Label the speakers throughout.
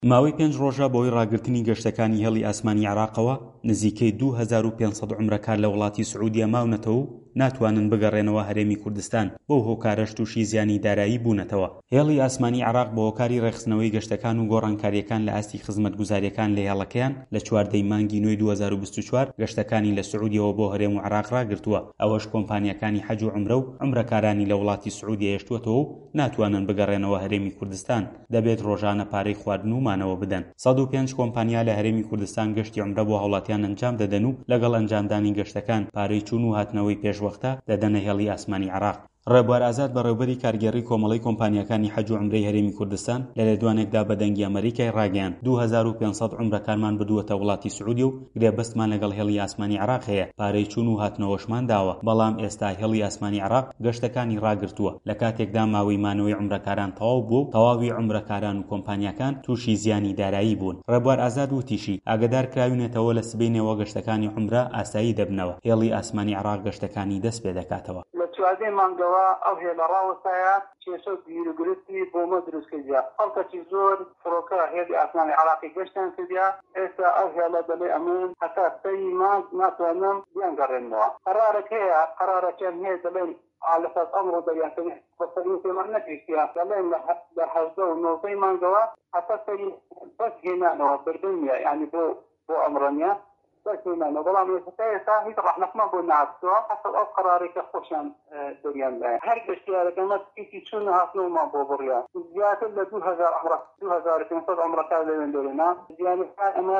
Speaker 1: ماوەی 5 ڕۆژە بۆی ڕاگررتنی گەشتەکانی هێڵی ئاسمانی عێراقەوە نزیکەی 2500 عومرەکار لە وڵاتی سعودیە ماونەتەوە و ناتوانن بگەڕێنەوە هەرێمی کوردستان بەو هۆکارەش تووشی زیانی دارایی بوونەتەوە. هێڵی ئاسمانی عێراق بە هۆکاری ڕێخستنەوەی گەشتەکان و گۆڕانکاریەکان لە ئاستی خزمەتگوزاریەکان لە هێڵەکەیان لە 14 مانگی نوێی 2024 گەشتەکانی لە سعودیەوە بۆ هەرێم و عێراق ڕاگرتووە. ئەوەش کۆمپانیەکانی حەج و عومرە و عومرەکارانی لە وڵاتی سعودیە هێشتووەتەوە و ناتوانن بگەڕێنەوە هەرێمی کوردستان، دەبێت ڕۆژانە پارەی خواردن و مانەوە بدەن. 105 کۆمپانیا لە هەرێمی کوردستان گەشتی عومرە بۆ هاوڵاتیان ئەنجام دەدەن و لەگەڵ ئەنجامدانی گەشتەکان پارەی چوون و هاتنەوەی پێشوەختە دەدەنە هێڵی ئاسمانی عێراق. ڕێبوار ئازاد بەڕێوەبەری کارگێڕی کۆمەڵەی کۆمپانیەکانی حەج و عومرەی هەرێمی کوردستان لە لێدوانێکدا بە دەنگی ئەمریکای ڕاگەیاند 2500 عومرەکارمان بردووەتە وڵاتی سعودی و گرێبەستمان لەگەڵ هێڵی ئاسمانی عێراق هەیە، پارەی چوون و هاتنەوەشمان داوە، بەڵام ئێستا هێڵی ئاسمانی عێراق گەشتەکانی ڕاگرتووە. لە کاتێکدا ماوەی مانەوەی عومرەکاران تەواو بوو، تەواوی عومرەکاران و کۆمپانیەکان تووشی زیانی دارایی بوون. ڕێبوار ئازاد وتیشی ئاگادار کراوینێتەوە لە سبەینەوە گەشتەکانی عومرە ئاسایی دەبنەوە. هێڵی ئاسمانی عێراق گەشتەکانی دەست پێ دەکاتەوە.
Speaker 2: چوادێ مانگەوە ئەو هێڵە ڕاوەستایە کێشە گیرگرفتی بۆمە دروست کردیا. خەڵکەی زۆر فڕۆکە هێڵی ئاسمانی عێراقی گەشتیان کردیا. ئێستا ئەو هێڵە دەڵێ ئەمن هەتا سەری مانگ ناتوانم بیانگەڕێنەوە. قەرارەکەیان هەیە دەڵێن لەسەر ئەمڕۆ دەریانکردن بەسەری پێمان نەگەیشتیان دەڵێن لە 19 مانگەوە هەتا سەری بەس هێنانەوە بردنیە، یعنی بۆ ئەمڕۆنیە بەسێنانەوە، بەڵام ئێستا هیچ ڕەحنەقمان بۆ نهاتووە. حەسەب ئەو قەرارێکە خۆشیان دەریان لایە هەر گەشتیارەکەمە تیکی چوون هاتنەوەمان بۆ بڕیا زیاتر لە 2500 عومرەکار لەوێن دەرێنا. زیانەکان ئەمە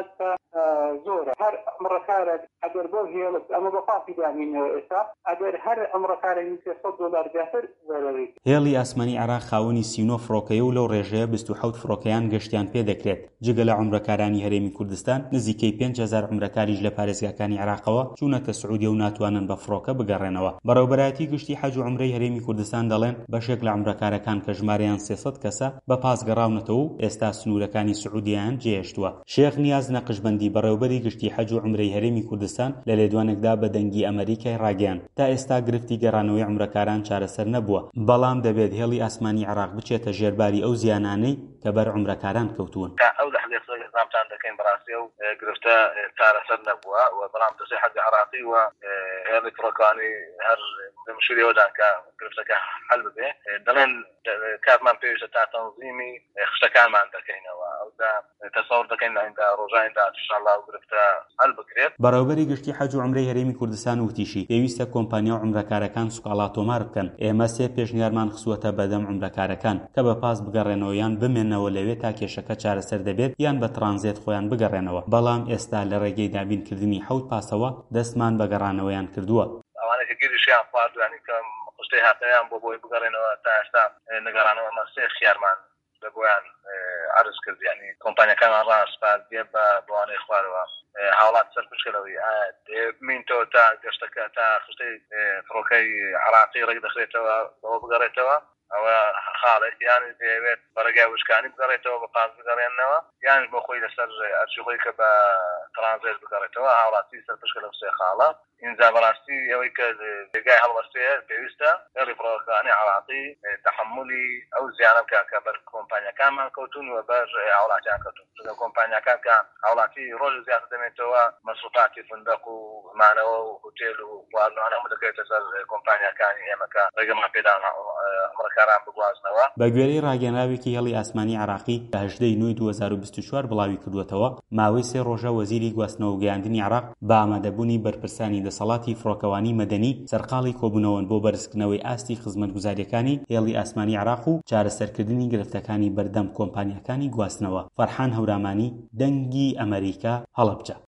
Speaker 2: زۆرە. هەر عومرەکارێک ئەگەر بۆ هێڵت ئەمە بە پاسی دامینەوە ئێستا ئەگەر هەر عومرەکارێکی $300 زیاتر زەرەری.
Speaker 1: هێڵی ئاسمانی عێراق خاوەنی 39 فڕۆکەیە و لەو ڕێژەیە 27 فڕۆکەیان گەشتیان پێ دەکرێت. جگە لە عومرەکارانی هەرێمی کوردستان نزیکەی 5000 عومرەکاریش لە پارێزگاکانی عێراقەوە چوونەتە سعودیە و ناتوانن بە فڕۆکە بگەڕێنەوە. بەڕێوەبەرایەتی گشتی حەج و عومرەی هەرێمی کوردستان دەڵێن بەشێک لە عومرەکارەکان کە ژمارەیان 300 کەسە بە پاس گەڕاونەتەوە و ئێستا سنوورەکانی سعودیان جێهێشتووە. شێخ نیاز نەقشبەندی بەڕێوەبەری گشتی حەج و عومرەی هەرێمی کوردستان لە لێدوانێکدا بە دەنگی ئەمریکای ڕاگەیاند تا ئێستا گرفتی گەڕانەوەی عومرەکاران چارەسەر نەبووە، بەڵام دەبێت هێڵی ئاسمانی عێراق بچێتە ژێرباری ئەو زیانانەی کە بەر عومرەکاران کەوتوون.
Speaker 3: ئەو لە حەدیث نظامتان دەکەین بەڕاستی و گرفتە چارەسەر نەبووە و بەڵام دەسێ حەج عێراقی و هێڵی فڕۆکانی هەر مشوریەوەدان کە گرفتەکە حەل ببێ دەڵێن کاتمان پێویستە تا تەنظیمی خشتەکانمان دەکەینەوە ئەودا تەسەوڕ دەکەین لەئیندا ڕۆژاندا ئینشاءالله گرفتە حەل بکرێت.
Speaker 1: بەڕێوەبەری گشتی حەج و عومرەی هەرێمی کوردستان وتیشی پێویستە کۆمپانیا و عومرەکارەکان سوکاڵا تۆمار بکەن. ئێمە 3 پێشنیارمان خسووەتە بەدەم عومرەکارەکان کە بە پاس بگەڕێنەوە یان بمێنەوە لەوێ تا کێشەکە چارەسەر دەبێت یان بە ترانزیت خۆیان بگەڕێنەوە، بەڵام ئێستا لە ڕێگەی دابینکردنی 7 پاسەوە دەستمان بە گەڕانەوەیان کردووە.
Speaker 3: ئەوانە کە گیریشیان خواردوانی کە قشتەی هاتنیان بۆی بگەڕێنەوە تا ئێستا نەگەڕانەوە مەسێ خیارمان لە بۆیان عرض کرد، یعنی کۆمپانیەکانمان ڕاستپاردیە بە بۆوانەی خوارەوە هاوڵات سەر پشکەلەوەی مینتەوە تا گەشتەکە تا خشتەی فڕۆکەی عێراقی ڕێک دەخرێتەوە بەوە بگەڕێتەوە. ئەوە خاڵێک یان دەیەوێت بەڕێگای وشکانی بگەڕێتەوە بە پاس بگەڕێنەوە یان بۆ خۆی لەسەر ئەرچی خۆی کە بە ترانزیت بگەڕێتەوە هاوڵاتی سەر پشکە لەو سێ خاڵە. اینجا بەڕاستی ئەوەی کە لێگای هەڵوەستەیە پێویستە هێڵی فڕۆکەکانی عێراقی تەحملی ئەو زیانە بکات کە بەر کۆمپانیەکانمان کەوتون و بەر هاوڵاتیان کەوتون. چونکە کۆمپانیەکان کە هاوڵاتی ڕۆژ زیاتر دەمێتەوە مەسروفاتی فندق و مانەوە و هۆتێل و خواردنەوە هەموو دەکرێتە سەر کۆمپانیەکانی ئێمە کە ڕێگەمان پێدان عومرەکاران بگوازنەوە.
Speaker 1: بە گوێرەی ڕاگەنراوێکی هێڵی ئاسمانی عێراقی لە 18 نوێی 2024 بڵاوی کردوێتەوە ماوەی 3 ڕۆژە وەزیری گواستنەوە و گەیاندنی عێراق بە ئامادەبوونی بەرپرسانی دەسەڵاتی فڕۆکەوانی مەدەنی سەرقاڵی کۆبوونەوە بۆ بەرزکردنەوەی ئاستی خزمەتگوزاریەکانی هێڵی ئاسمانی عێراق و چارەسەرکردنی گرفتەکانی بەردەم کۆمپانیەکانی گواستنەوە. فەرحان هەورامانی، دەنگی ئەمریکا، هەڵەبجە.